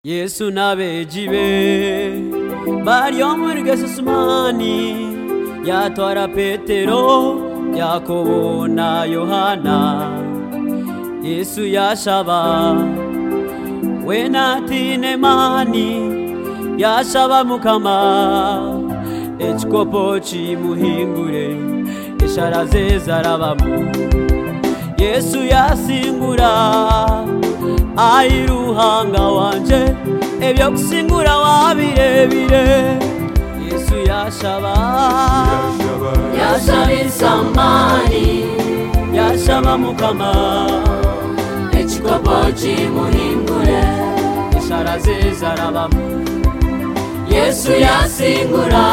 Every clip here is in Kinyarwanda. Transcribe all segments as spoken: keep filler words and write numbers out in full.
Yesu nabejibe bariyo muri Gesesimani yatwara Petero Yakobo na Yohana. Yesu yashaba wena tinemani yashaba mukama ekikopo kimuhingure eshara ze zarabamu. Yesu yasingura airuhanga wanje ebyo kusingura wabirebire. Yesu yashaba yashaba insamani yashaba mukama ekikopo kimuhingure eshara ze zarabamu. Yesu yasingura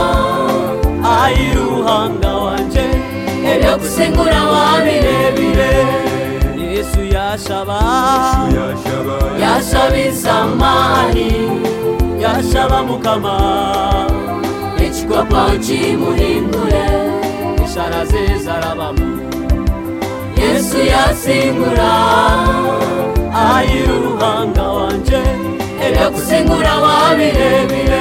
airuhanga wanje ebyo kusingura wabirebire. Yesu yashaba yashaba insamani yashaba mukama ekikopo kimuhingure eshara ze zarabamu. Yesu yasingura airuhanga wanje ebyo kusingura wabirebire.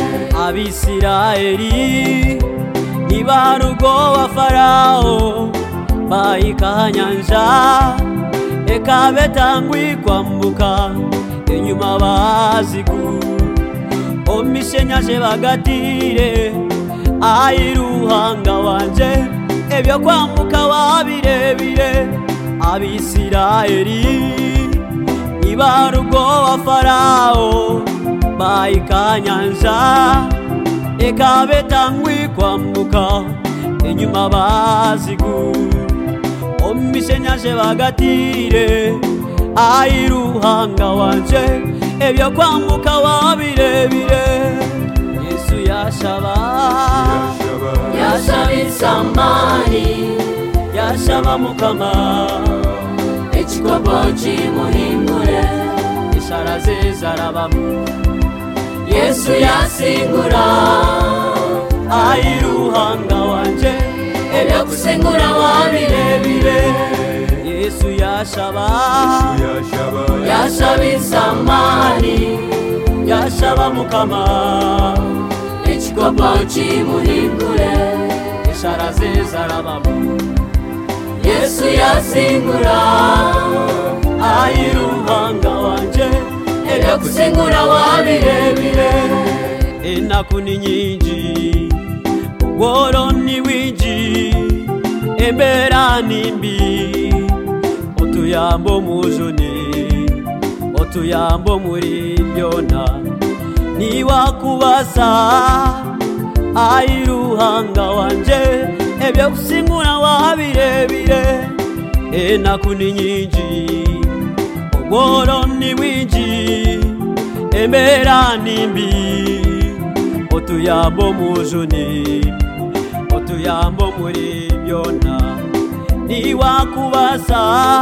Abisiraeli nibarugo wa Farao baika nyanja ekabetangwi kwambuka enyuma bazigu omishenyaje bagatire airuhanga wanje ebyo kwambuka wabirebire. Abisiraeli nibarugo wa Farao baika nyanja ekabetangwi kwambuka enyuma bazigu omishenyaje bagatire airuhanga wanje ebyo kwambuka wabirebire. Yesu yashaba yashaba insamani yashaba mukama ekikopo kimuhingure eshara ze zarabamu. Yesu yasingura airuhanga wanje ebyo kusingura wabirebire. Yesu yashaba yashaba insamani yashaba mukama ekikopo kimuhingure eshara ze zarabamu. Yesu yasingura airuhanga wanje ebyo kusingura wabirebire. Enaku ni nyingi ubworo ni bwingi embera nimbi otuyambo mujune otuyambo muri byona niwakubasa airuhanga wanje ebyo kusingura wabirebire. Enaku ni nyingi ubworo ni bwingi embera nimbi otuyambo mujune otuyambo muri byona niwakubasa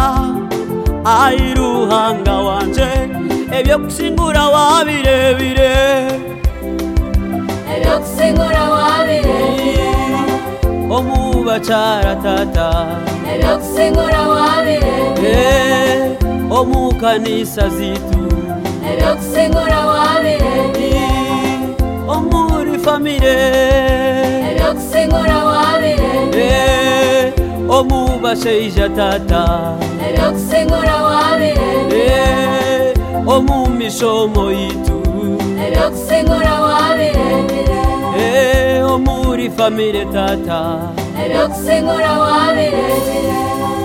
airuhanga wanje ebyo kusingura wabirebire. ebyo kusingura wabirebire. Omubacara tata ebyo kusingura wabirebire. Omukanisa zitu ebyo kusingura wabirebire. omuri famire ebyo kusingura wabirebire. omubashaija tata ebyo kusingura wabirebire. omumishomo yitu ebyo kusingura wabirebire. omuri famire tata ebyo kusingura wabirebire.